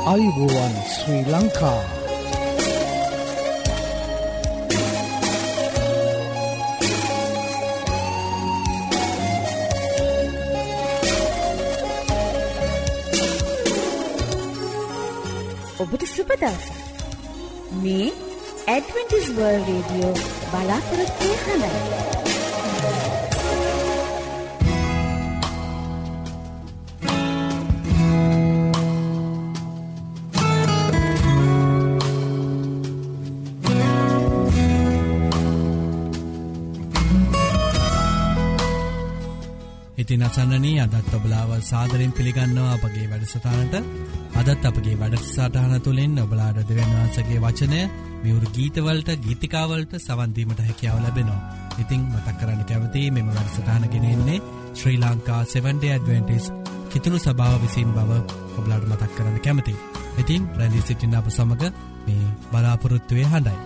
ආයුබෝවන් ශ්‍රී ලංකා. ඔබට සුබ දවසක්. මේ ඇඩ්වෙන්ටිස් වර්ල්ඩ් රේඩියෝ බලාපොරොත්තු වෙන හඬයි. ඉතින් අසන්නනී අදත් ඔබලාව සාදරයෙන් පිළිගන්නවා අපගේ වැඩසටහනට. අදත් අපගේ වැඩසටහන තුළින් ඔබලාට දෙවියන් වහන්සේගේ වචනය මියුරු ගීතවලට ගීතිකාවලට සවන් දීමට හැකියාව ලැබෙනවා. ඉතින් මතක් කරන්න කැමතියි මෙම වැඩසටහන ගෙනෙන්නේ ශ්‍රී ලංකා 7 Day Adventist කිතුණු සභාව විසින් බව ඔබලාට මතක් කරන්න කැමතියි. ඉතින් රැඳී සිටින්න අප සමග මේ බලාපොරොත්තුවේ හඬයි.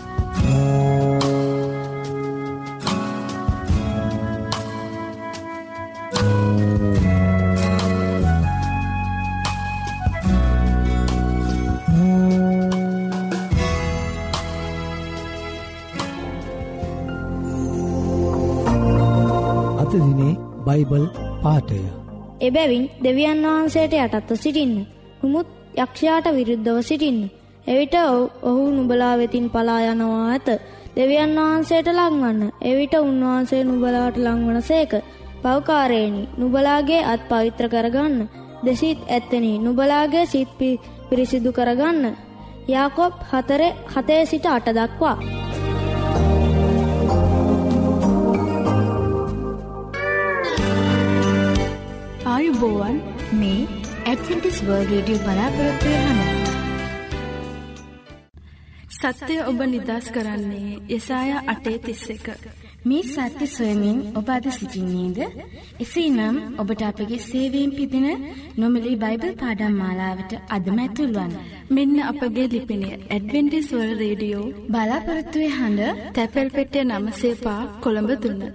බයිබල් පාඨය. එබැවින් දෙවියන් වහන්සේට යටත්ව සිටින්න. නුමුත් යක්ෂයාට විරුද්ධව සිටින්න. එවිට ඔහු නුඹලා වෙතින් පලා යනවා ඇත. දෙවියන් වහන්සේට ලංවන්න. එවිට උන්වහන්සේ නුඹලාට ලංවනසේක. පව්කාරේනි, නුඹලාගේ අත් පවිත්‍ර කරගන්න. දෙසිත් ඇත්තනි, නුඹලාගේ සිත් පිරිසිදු කරගන්න. යාකොබ් 4:7 සිට 8 දක්වා. ආයුබෝවන් මේ ඇඩ්වෙන්ටිස් වර්ල්ඩ් රේඩියෝ බලාපොරොත්තු වෙන සත්‍ය ඔබ නිදහස් කරන්නේ යෙසායා 8:31. මේ සත්‍ය සොයමින් ඔබ අද සිටින්නේද? එසේනම් ඔබට අපගේ සේවයෙන් පිදින නොමිලේ බයිබල් පාඩම් මාලාවට අදම ඇතුල් වන්න. මෙන්න අපගේ ලිපිනය ඇඩ්වෙන්ටිස් වර්ල්ඩ් රේඩියෝ බලාපොරොත්තු වෙන හඬ තැපැල් පෙට්ටිය 9 කොළඹ 3.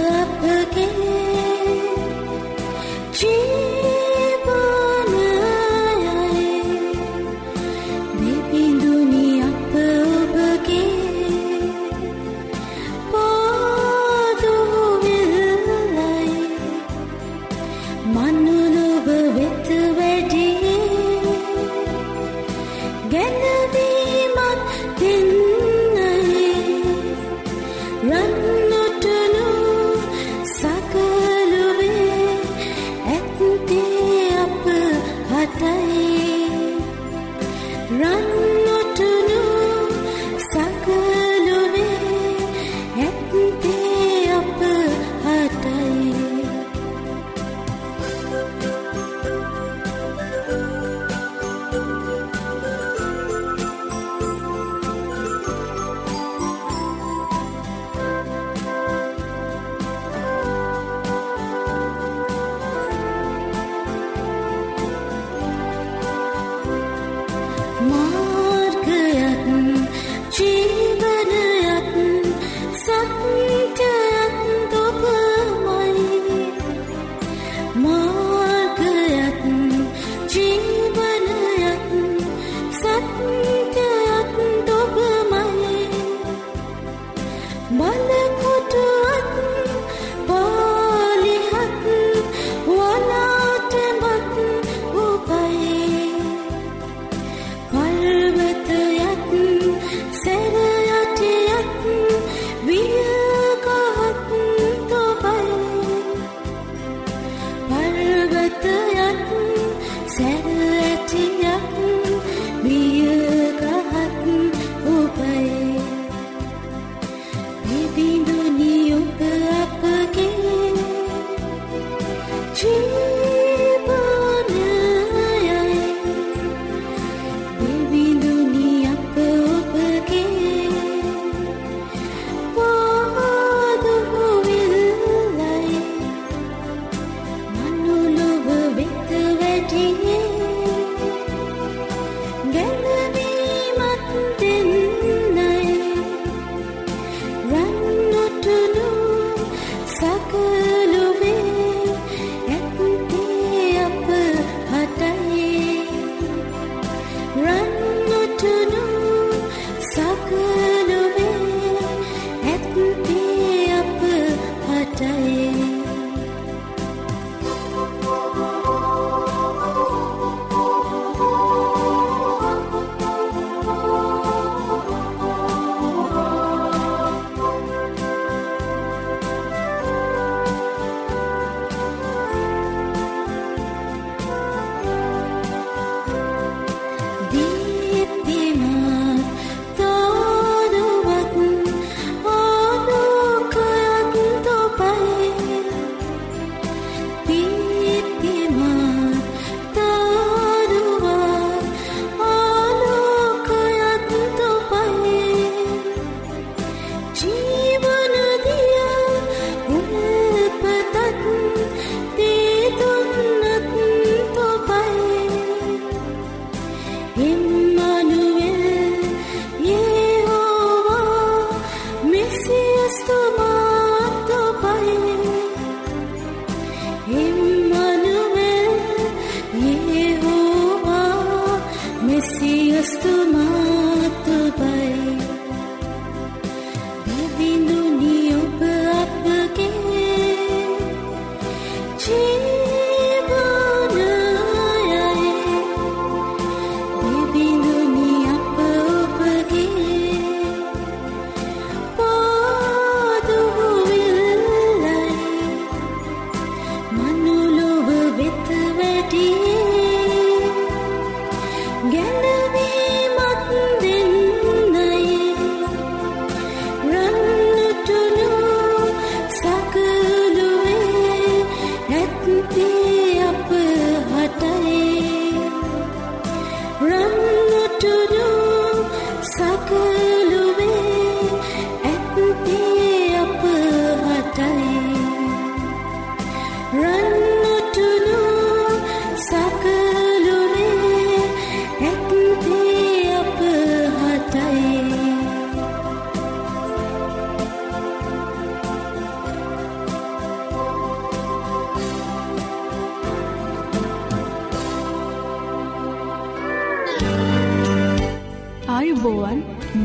Jeevana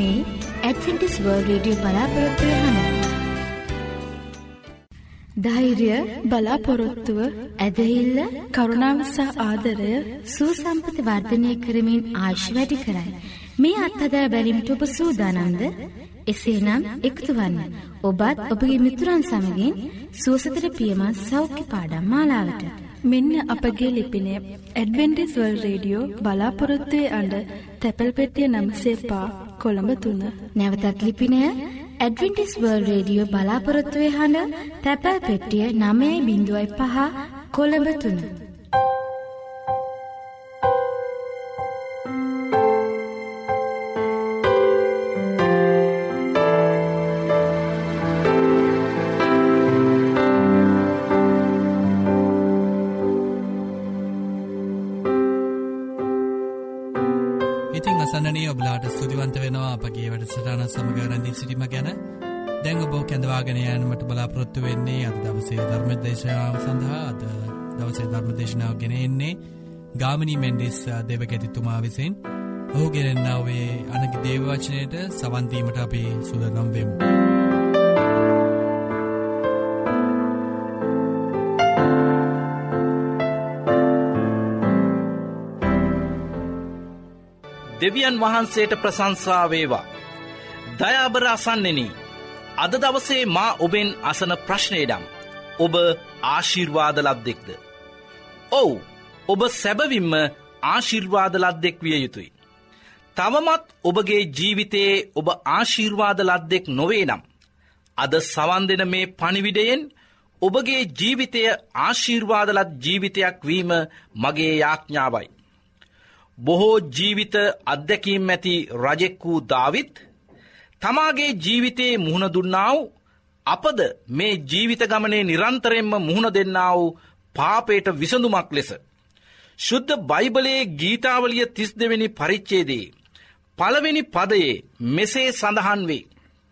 මේ ඇඩ්වෙන්ටිස් වර්ල්ඩ් රේඩියෝ බලාපොරොත්තු වෙනවා. ධෛර්ය, බලාපොරොත්තුව, ඇදහිල්ල, කරුණාව සහ ආදරය සුසම්පති වර්ධනය කරමින් ආයුෂ වැඩි කරයි. මේ අත්හදා බැලීමට ඔබ සූදානම්ද? එසේනම් එකතු වන්න. ඔබත් ඔබගේ මිතුරන් සමගින් සුවසතර පියමත් සෞඛ්‍ය පාඩම් මාලාවට. මෙන්න අපගේ ලිපිනය ඇඩ්වෙන්ටිස් වර්ල්ඩ් රේඩියෝ බලාපොරොත්තුවේ අඩ තැපැල් පෙට්ටිය 9 කොළඹ 3. නැවතත් ලිපිනය ඇඩ්වෙන්ටිස් වර්ල්ඩ් රේඩියෝ බලාපොරොත්තුවේ හඬ තැපැල් පෙට්ටිය 9.5 කොළඹ 3. ඔබලාට ස්තුතිවන්ත වෙනවා අපගේ වැඩසටහන සමග රැඳී සිටීම ගැන. දැන් ඔබ කැඳවාගෙන යෑමට බලාපොරොත්තු වෙන්නේ අද දවසේ ධර්මදේශනාව සඳහා. අද දවසේ ධර්මදේශනාව ගෙන එන්නේ ගාමිණී මෙන්ඩිස් දේවකැතිතුමා විසින්. ඔහු ගෙනෙන්නා වූ අනගි දේව වචනයට සවන් දීමට අපි සූදානම් වෙමු. දෙවියන් වහන්සේට ප්‍රශංසා වේවා. දයාබර අසන්නෙනි, අද දවසේ මා ඔබෙන් අසන ප්‍රශ්නයඩම් ඔබ ආශිර්වාද ලද්දෙක්ද? ඔව්, ඔබ සැබවින්ම ආශිර්වාද ලද්දෙක් විය යුතුයි. තවමත් ඔබගේ ජීවිතයේ ඔබ ආශිර්වාද ලද්දෙක් නොවේ නම් අද සවන් දෙන මේ පණිවිඩයෙන් ඔබගේ ජීවිතය ආශිර්වාද ලත් ජීවිතයක් වීම මගේ යාඥාවයි. බොහෝ ජීවිත අත්දැකීම් ඇති රජෙක් වූ දාවිත් තමාගේ ජීවිතයේ මුහුණ දුන්නා වූ අපද මේ ජීවිත ගමනේ නිරන්තරයෙන්ම මුහුණ දෙන්නා වූ පාපයට විසඳුමක් ලෙස ශුද්ධ බයිබලයේ ගීතාවලිය 32 වෙනි පරිච්ඡේදයේ පළවෙනි පදයේ මෙසේ සඳහන් වේ.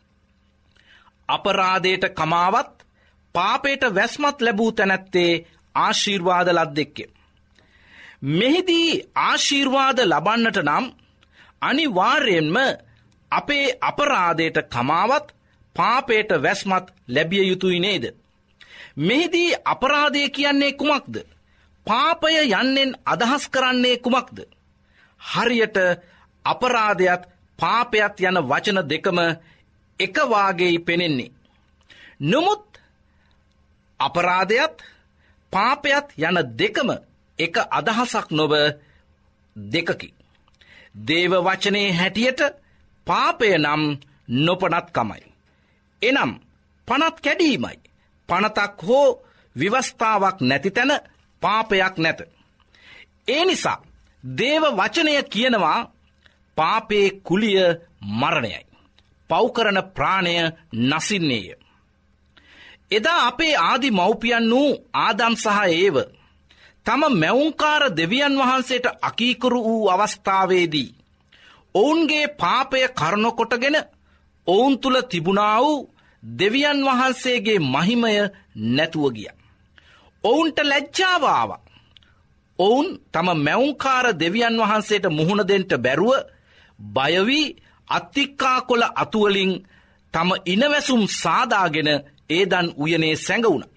අපරාධයට කමාවත් පාපයට වැස්මත් ලැබූ තැනැත්තේ ආශිර්වාද ලද්දෙක්ය. මෙහිදී ආශිර්වාද ලබන්නට නම් අනිවාර්යෙන්ම අපේ අපරාධයට කමාවත් පාපයට වැස්මත් ලැබිය යුතුයි නේද? මෙහිදී අපරාධය කියන්නේ කුමක්ද? පාපය යන්නෙන් අදහස් කරන්නේ කුමක්ද? හරියට අපරාධයත් පාපයත් යන වචන දෙකම එක වාගේයි පෙනෙන්නේ. නමුත් අපරාධයත් පාපයත් යන දෙකම එක අදහසක් නොව දෙකකි. දේව වචනේ හැටියට පාපය නම් නොපනත්කමයි. එනම් පනත් කැඩීමයි. පනතක් හෝ විවස්ථාවක් නැති තැන පාපයක් නැත. ඒ නිසා දේව වචනය කියනවා පාපේ කුලිය මරණයයි. පව්කරන ප්‍රාණය නසින්නේය. එදා අපේ ආදි මව්පියන් වූ ආදම් සහ ඒව තම මැවුම්කාර දෙවියන් වහන්සේට අකීකරු වූ අවස්ථාවේදී ඔවුන්ගේ පාපය කරුණු කොටගෙන ඔවුන් තුල තිබුණා වූ දෙවියන් වහන්සේගේ මහිමය නැතුව ගියා. ඔවුන්ට ලැජ්ජාව ආවා. ඔවුන් තම මැවුම්කාර දෙවියන් වහන්සේට මුහුණ දෙන්න බැරුව බය වී අත්තික්කාකොළ අතුවලින් තම ඉනවැසුම් සාදාගෙන ඒදන් උයනේ සැඟවුණා.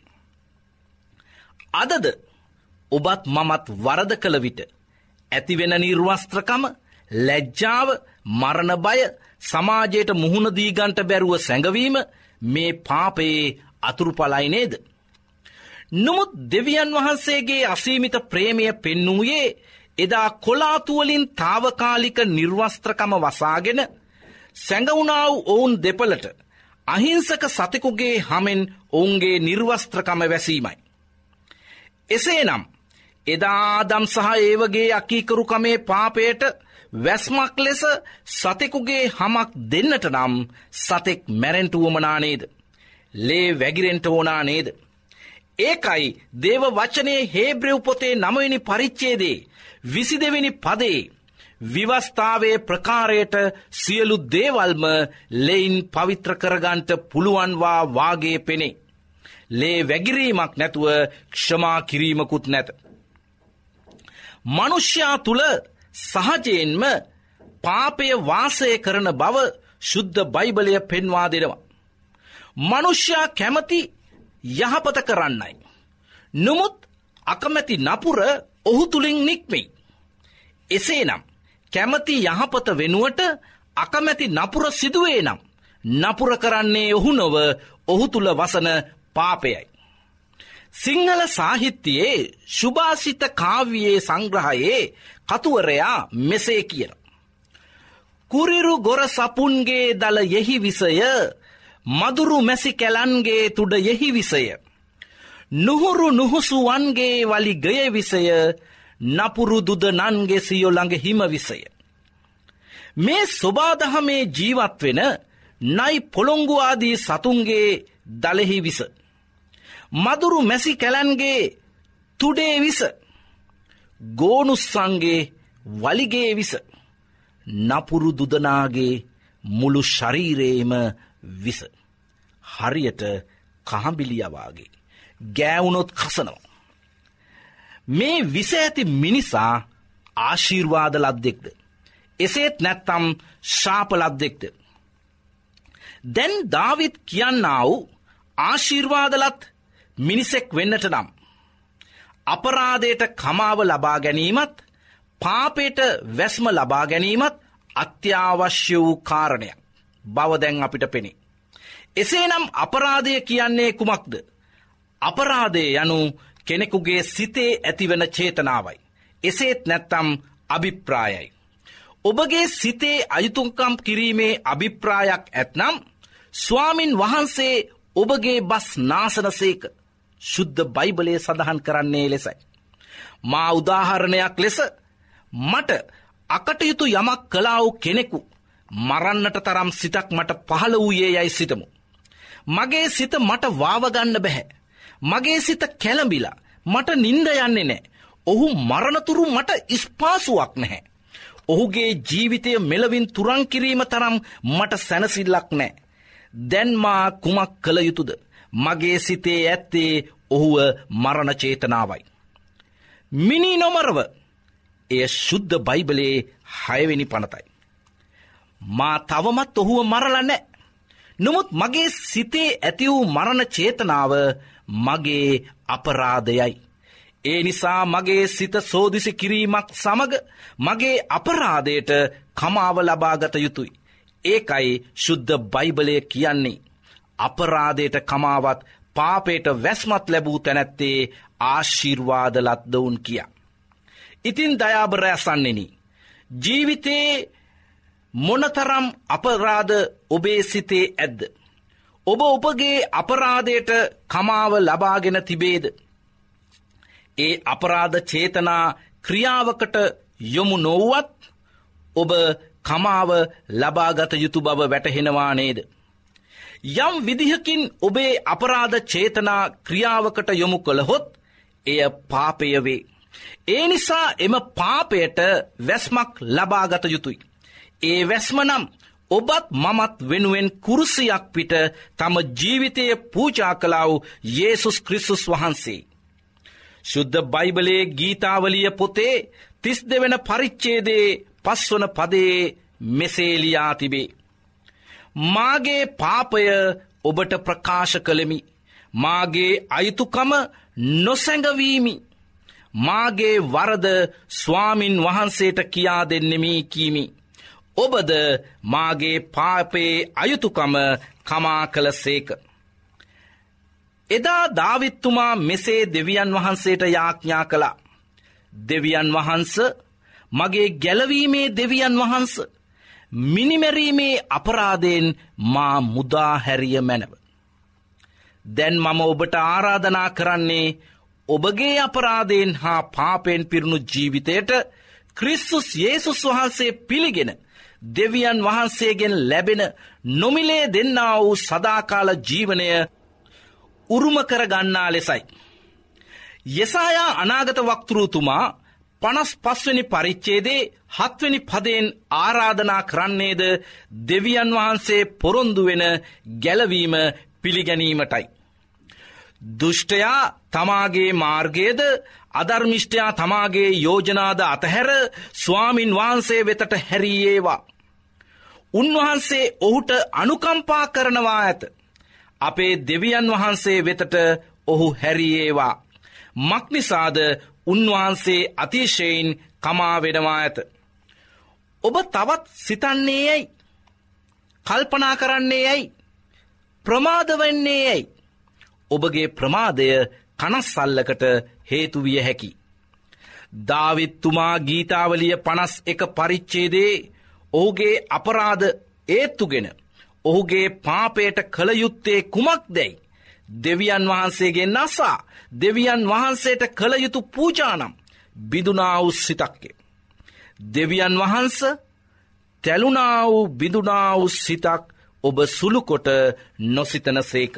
අදද ඔබත් මමත් වරද කළ විට ඇතිවෙන නිර්වස්ත්‍රකම, ලැජ්ජාව, මරණ බය, සමාජයට මුහුණ දී ගන්නට බැරුව සැඟවීම මේ පාපයේ අතුරුඵලයි නේද? නමුත් දෙවියන් වහන්සේගේ අසීමිත ප්‍රේමය පෙන්වූයේ එදා කොලාතු වලින් తాවකාලික නිර්වස්ත්‍රකම වසාගෙන සැඟවුණා වූ ඔවුන් දෙපළට අහිංසක සතෙකුගේ හමෙන් ඔවුන්ගේ නිර්වස්ත්‍රකම වැසීමයි. එසේනම් එදා ආදම් සහ ඒවගේ අකීකරුකමේ පාපයට වැස්මක් ලෙස සතෙකුගේ හමක් දෙන්නට නම් සතෙක් මැරෙන්ට වුවමනා නේද? ලේ වැගිරෙන්ට ඕනා නේද? ඒකයි දේව වචනයේ හේබ්‍රෙව් පොතේ 9 වෙනි පරිච්ඡේදයේ 22 වෙනි පදයේ විවස්ථාවේ ප්‍රකාරයට සියලු දේවල්ම ලෙයින් පවිත්‍ර කරගන්නට පුළුවන්වා වාගේ පෙනේ. ලේ වැගිරීමක් නැතුව ක්ෂමා කිරීමකුත් නැත. මනුෂ්‍යයා තුල සහජයෙන්ම පාපය වාසය කරන බව ශුද්ධ බයිබලය පෙන්වා දෙනවා. මනුෂ්‍යයා කැමති යහපත කරන්නයි. නමුත් අකමැති නපුර ඔහු තුළින් නික්මෙයි. එසේනම් කැමති යහපත වෙනුවට අකමැති නපුර සිදුවේ නම් නපුර කරන්නේ ඔහු නොව ඔහු තුළ වසන පාපයයි. සිංහල සාහිත්‍යයේ සුභාසිත කාව්‍යයේ සංග්‍රහයේ කතුවරයා මෙසේ කියන. කුරිරු ගොර සපුන්ගේ දල යෙහි විසය, මදුරු මැසි කැලන්ගේ තුඩ යෙහි විසය, නුහුරු නුහුසුවන්ගේ වලි ගය විසය, නපුරු දුදනන්ගේ සියොළඟ හිම විසය. මේ සොබාදහමේ ජීවත් වෙන නයි පොළොංගු ආදී සතුන්ගේ දලෙහි විස, මදුරු මැසි කැලන්ගේ තුඩේ විස, ගෝනුස්සන්ගේ වලිගේ විස, නපුරු දුදනාගේ මුළු ශරීරේම විස. හරියට කහඹිලියවාගේ ගෑවුනොත් කසනවා. මේ විස ඇති මිනිසා ආශිර්වාද ලද්දෙක්ද? එසේත් නැත්තම් ශාප ලද්දෙක්ද? දැන් දාවිද් කියන්නා වූ ආශිර්වාදලත් මිනිසෙක් වෙන්නට නම් අපරාධයට කමාව ලබා ගැනීමත් පාපයට වැස්ම ලබා ගැනීමත් අත්‍යවශ්‍ය වූ කාරණයක් බව දැන් අපිට පෙනේ. එසේනම් අපරාධය කියන්නේ කුමක්ද? අපරාධය යනු කෙනෙකුගේ සිතේ ඇතිවන චේතනාවයි. එසේත් නැත්තම් අභිප්‍රායයි. ඔබගේ සිතේ අයුතුකම් කිරීමේ අභිප්‍රායක් ඇත්නම් ස්වාමින් වහන්සේ ඔබගේ බස් නාසනසේක. ශුද්ධ බයිබලයේ සඳහන් කරන්නේ ලෙසයි. මා උදාහරණයක් ලෙස මට අකටයුතු යමක් කළා වූ කෙනෙකු මරන්නට තරම් සිතක් මට පහළ වූයේ යයි සිතමු. මගේ සිත මට වාවගන්න බැහැ. මගේ සිත කැළඹිලා මට නින්ද යන්නේ නැහැ. ඔහු මරණතුරු මට ස්පාසුවක් නැහැ. ඔහුගේ ජීවිතය මෙලවින් තුරන් කිරීම තරම් මට සැනසෙල්ලක් නැහැ. දැන් මා කුමක් කළ යුතුද? මගේ සිතේ ඇත්තේ ඔහුව මරණ චේතනාවයි. මිනී නොමරව. එය ශුද්ධ බයිබලයේ 6 වෙනි පනතයි. මා තවමත් ඔහුව මරලා නැහැ. නමුත් මගේ සිතේ ඇති වූ මරණ චේතනාව මගේ අපරාධයයි. ඒ නිසා මගේ සිත සෝදිසි කිරීමක් සමග මගේ අපරාධයට කමාව ලබාගත යුතුයි. ඒකයි ශුද්ධ බයිබලය කියන්නේ. අපරාධයට කමාවත් පාපයට වැස්මත් ලැබූ තැනැත්තේ ආශිර්වාද ලද්දවුන් කියා. ඉතින් දයාබර ඇසන්නෙනි, ජීවිතේ මොනතරම් අපරාධ ඔබේ සිතේ ඇද්ද? ඔබ ඔබගේ අපරාධයට කමාව ලබාගෙන තිබේද? ඒ අපරාධ චේතනා ක්‍රියාවකට යොමු නොවුවත් ඔබ කමාව ලබාගත යුතු බව වැටහෙනවා නේද? යම් විදිහකින් ඔබේ අපරාධ චේතනා ක්‍රියාවකට යොමු කළහොත් එය පාපය වේ. ඒ නිසා එම පාපයට වැස්මක් ලබාගත යුතුයි. ඒ වැස්ම නම් ඔබත් මමත් වෙනුවෙන් කුරුසියක් පිට තම ජීවිතය පූජා කළා වූ යේසුස් ක්‍රිස්තුස් වහන්සේ. ශුද්ධ බයිබලයේ ගීතාවලිය පොතේ 32 වෙනි පරිච්ඡේදයේ 5 වන පදයේ මෙසේ ලියා තිබේ. මාගේ පාපය ඔබට ප්‍රකාශ කළෙමි. මාගේ අයුතුකම නොසැඟවීමි. මාගේ වරද ස්වාමින් වහන්සේට කියා දෙන්නෙමි කීමි. ඔබද මාගේ පාපයේ අයුතුකම කමා කළසේක. එදා දාවිත්තුමා මෙසේ දෙවියන් වහන්සේට යාඥා කළා. දෙවියන් වහන්ස, මගේ ගැලවීමේ දෙවියන් වහන්ස, මිනිමැරීමේ අපරාධයෙන් මා මුදා හැරිය මැනව. දැන් මම ඔබට ආරාධනා කරන්නේ ඔබගේ අපරාධයෙන් හා පාපයෙන් පිරුණු ජීවිතයට ක්‍රිස්තුස් යේසුස් වහන්සේ පිළිගෙන දෙවියන් වහන්සේගෙන් ලැබෙන නොමිලේ දෙන්නා වූ සදාකාල ජීවනය උරුම කරගන්නා ලෙසයි. යෙසායා අනාගත වක්තෘතුමා 55 වෙනි පරිච්ඡේදයේ 7 වෙනි පදයෙන් ආරාධනා කරන්නේද දෙවියන් වහන්සේ පොරොන්දු වෙන ගැලවීම පිළිගැනීමටයි. දුෂ්ටයා තමාගේ මාර්ගයේද, අධර්මිෂ්ඨයා තමාගේ යෝජනාද අතහැර ස්වාමින් වහන්සේ වෙතට හැරියේවා. උන්වහන්සේ ඔහුට අනුකම්පා කරනවා ඇත. අපේ දෙවියන් වහන්සේ වෙතට ඔහු හැරියේවා. මක්නිසාද උන්වහන්සේ අතිශයින් කමා වෙනවා ඇත. ඔබ තවත් සිතන්නේ ඇයි? කල්පනා කරන්නේ ඇයි? ප්‍රමාද වෙන්නේ ඇයි? ඔබගේ ප්‍රමාදය කනස්සල්ලකට හේතු විය හැකි. දාවිත්තුමා ගීතාවලිය 51 පරිච්ඡේදයේ ඔහුගේ අපරාධ ඒත්තුගෙන ඔහුගේ පාපයට කළ යුත්තේ කුමක්දැයි දෙවියන් වහන්සේගේ නසා දෙවියන් වහන්සේට කළ යුතු පූජානම් බිඳුනා වූ සිතක්ය. දෙවියන් වහන්ස තැළුණා වූ බිඳුනා වූ සිතක් ඔබ සුළුකොට නොසිතන සේක.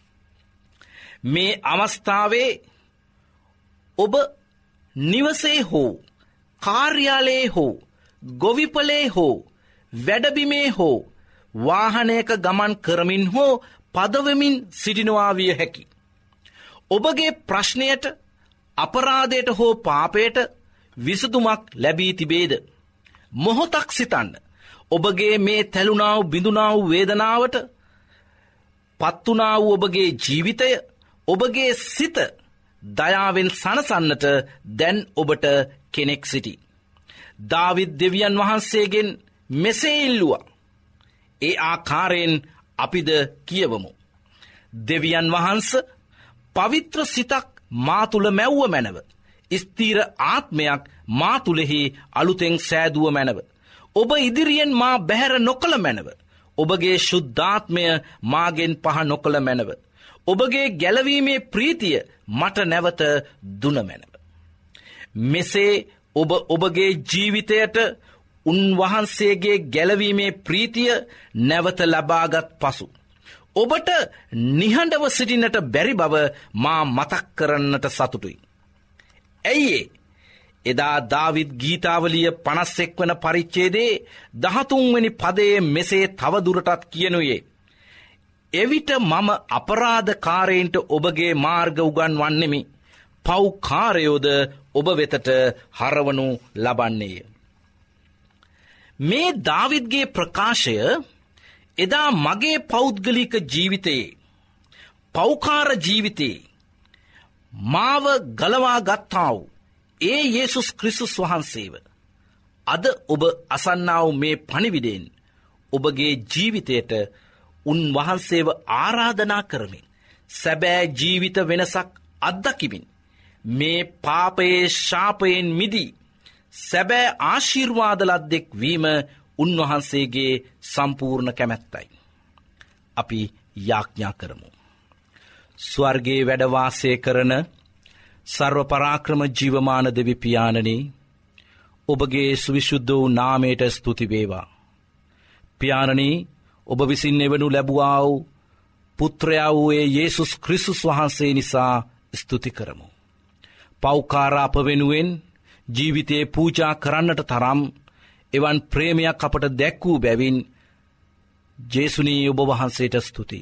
මේ අවස්ථාවේ ඔබ නිවසේ හෝ කාර්යාලයේ හෝ ගොවිපලේ හෝ වැඩබිමේ හෝ වාහනයක ගමන් කරමින් හෝ පදවමින් සිටිනවා විය හැකි. ඔබගේ ප්‍රශ්නයට අපරාධයට හෝ පාපයට විසඳුමක් ලැබී තිබේද? මොහොතක් සිතන්න. ඔබගේ මේ තැළුණා වූ බිඳුනා වූ වේදනාවට පත්තුනා වූ ඔබගේ ජීවිතය ඔබගේ සිත දයාවෙන් සනසන්නට දැන් ඔබට කෙනෙක් සිටි. දාවිද් දෙවියන් වහන්සේගෙන් මෙසේ ඉල්ලුවා. ඒ ආකාරයෙන් අපිද කියවමු. දෙවියන් වහන්ස පවිත්‍ර සිතක් මා තුළ මැව්ව මැනව. ස්ථීර ආත්මයක් මා තුළෙහි අලුතෙන් සෑදුව මැනව. ඔබ ඉදිරියෙන් මා බැහැර නොකළ මැනව. ඔබගේ ශුද්ධාත්මය මාගෙන් පහ නොකළ මැනව. ඔබගේ ගැලවීමේ ප්‍රීතිය මට නැවත දුන මැනව. මෙසේ ඔබ ඔබගේ ජීවිතයට උන්වහන්සේගේ ගැලවීමේ ප්‍රීතිය නැවත ලබාගත් පසු ඔබට නිහඬව සිටින්නට බැරි බව මා මතක් කරන්නට සතුටුයි. ඇයි එදා දාවිද් ගීතාවලිය 51 වන පරිච්ඡේදයේ 13 වෙනි පදයේ මෙසේ තවදුරටත් කියනුයේ. එවිට මම අපරාධකාරයින්ට ඔබගේ මාර්ග උගන්වන්නෙමි. පව්කාරයෝද ඔබ වෙතට හරවනු ලබන්නේය. මේ දාවිද්ගේ ප්‍රකාශය එදා මගේ පෞද්ගලික ජීවිතයේ පෞකාර ජීවිතයේ මාව ගලවා ගත්තා වූ ඒ යේසුස් ක්‍රිස්තුස් වහන්සේව අද ඔබ අසන්නා වූ මේ පණිවිඩයෙන් ඔබගේ ජීවිතයට උන්වහන්සේව ආරාධනා කරමින් සැබෑ ජීවිත වෙනසක් අත්දකිමින් මේ පාපයේ ශාපයෙන් මිදී සැබෑ ආශිර්වාද ලද්දෙක් වීම උන්වහන්සේගේ සම්පූර්ණ කැමැත්තයි. අපි යාඥා කරමු. ස්වර්ගයේ වැඩ වාසය කරන සර්ව පරාක්‍රම ජීවමාන දෙවි පියාණනි, ඔබගේ සුවිශුද්ධ වූ නාමයට ස්තුති වේවා. පියාණනි, ඔබ විසින් එවනු ලැබුවා වූ පුත්‍රයා වූ යේසුස් ක්‍රිස්තුස් වහන්සේ නිසා ස්තුති කරමු. පෞකාර අප වෙනුවෙන් ජීවිතේ පූජා කරන්නට තරම් එවන් ප්‍රේමයක් අපට දැක් වූ බැවින් ජේසුනී ඔබ වහන්සේට ස්තුතියි.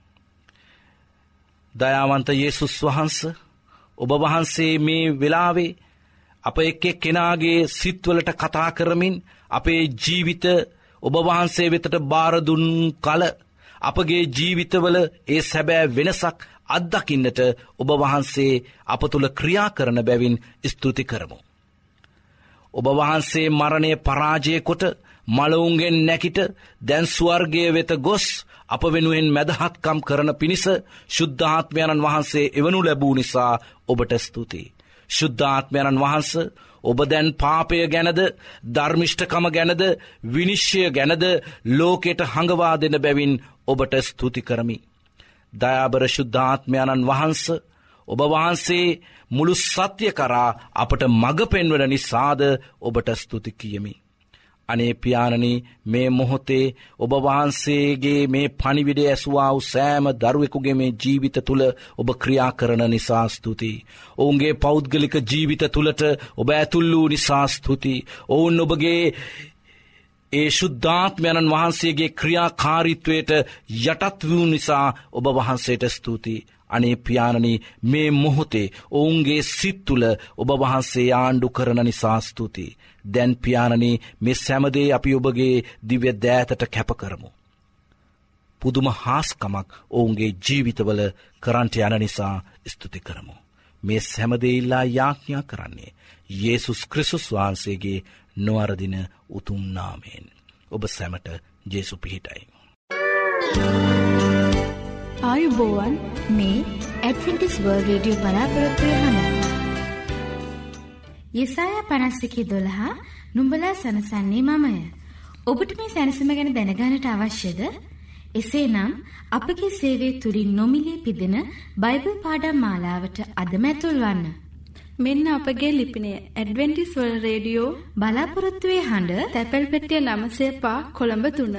දයාවන්ත යේසුස් වහන්ස, ඔබ වහන්සේ මේ වෙලාවේ අප එක් කෙනාගේ සිත්වලට කතා කරමින් අපේ ජීවිත ඔබ වහන්සේ වෙතට බාර දුන් කල අපගේ ජීවිතවල ඒ සැබෑ වෙනසක් අත්දකින්නට ඔබ වහන්සේ අප තුළ ක්‍රියා කරන බැවින් ස්තුති කරමු. ඔබ වහන්සේ මරණය පරාජය කොට මලවුන්ගෙන් නැකිට දැන් ස්වර්ගයේ වෙත ගොස් අප වෙනුවෙන් මැදහත්කම් කරන පිණිස ශුද්ධාත්මයන්න් වහන්සේ එවනු ලැබූ නිසා ඔබට ස්තුතියි. ශුද්ධාත්මයන්න් වහන්ස, ඔබ දැන් පාපය ගැනද ධර්මිෂ්ඨකම ගැනද විනිශ්චය ගැනද ලෝකයට හඟවා දෙන බැවින් ඔබට ස්තුති කරමි. දයාබර ශුද්ධාත්මයන්න් වහන්ස, ඔබ වහන්සේ මුළු සත්‍ය කරා අපට මඟ පෙන්වන නිසාද ඔබට ස්තුති කියමි. අනේ පියාණනි, මේ මොහොතේ ඔබ වහන්සේගේ මේ පණිවිඩය ඇසුවා වූ සෑම දරුවෙකුගේ මේ ජීවිත තුළ ඔබ ක්‍රියා කරන නිසා ස්තුතියි. ඔවුන්ගේ පෞද්ගලික ජීවිත තුළට ඔබ ඇතුල් වූ නිසා ස්තුතියි. ඔවුන් ඔබගේ ඒ ශුද්ධාත්මයන්න් වහන්සේගේ ක්‍රියාකාරීත්වයට යටත් වූ නිසා ඔබ වහන්සේට ස්තුතියි. අනේ පියාණනි මේ මොහොතේ ඔවුන්ගේ සිත් තුළ ඔබ වහන්සේ ආණ්ඩු කරන නිසා ස්තුතියි. දැන් පියාණනි මේ සෑමදේ අපි ඔබගේ දිව්‍ය දෑතට කැප කරමු. පුදුම හාස්කමක් ඔවුන්ගේ ජීවිතවල කරන්ට යන නිසා ස්තුති කරමු. මේ සෑමදේ ඉල්ලා යාඥා කරන්නේ යේසුස් ක්‍රිස්තුස් වහන්සේගේ නොවරදින උතුම් නාමයෙන්. ඔබ සැමට ජේසු පිහිටයි. ආයුබෝවන් මේ ඇඩ්වෙන්ටිස් වර්ල්ඩ් රේඩියෝ බලාපොරොත්තු වෙන යෙසායා 51:12 නුඹලා සනසන්නේ මමය. ඔබට මේ සැනසීම ගැන දැනගන්නට අවශ්‍යද? එසේනම් අපගේ සේවය තුලින් නොමිලේ පිදෙන බයිබල් පාඩම් මාලාවට අදම ඇතුල් වන්න. මෙන්න අපගේ ලිපිනය ඇඩ්වෙන්ටිස් වර්ල්ඩ් රේඩියෝ බලාපොරොත්තු වෙන හඬ තැපැල් පෙට්ටිය 9 කොළඹ 3.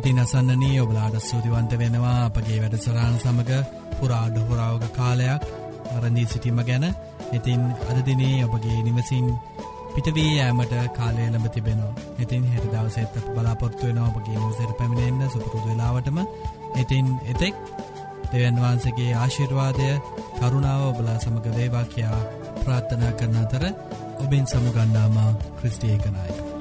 ඉතින් අසන්නනී ඔබලාට ස්තුතිවන්ත වෙනවා අපගේ වැඩසටහන සමග පුරාඩ හොරාවක කාලයක් රැඳී සිටීම ගැන. ඉතින් අද දිනේ ඔබගේ නිවසින් පිටවී යෑමට කාලය ලැබ තිබෙනවා. ඉතින් හෙට දවසේත් අප බලාපොරොත්තු වෙනවා ඔබගේ නිවසට පැමිණෙන්න සුපුරුදු වෙලාවටම. ඉතින් එතෙක් දෙවියන් වහන්සේගේ ආශිර්වාදය කරුණාව ඔබලා සමග වේවා කියා ප්‍රාර්ථනා කරන අතර ඔබෙන් සමුගන්නාම ක්‍රිස්ටි ඒකනායක.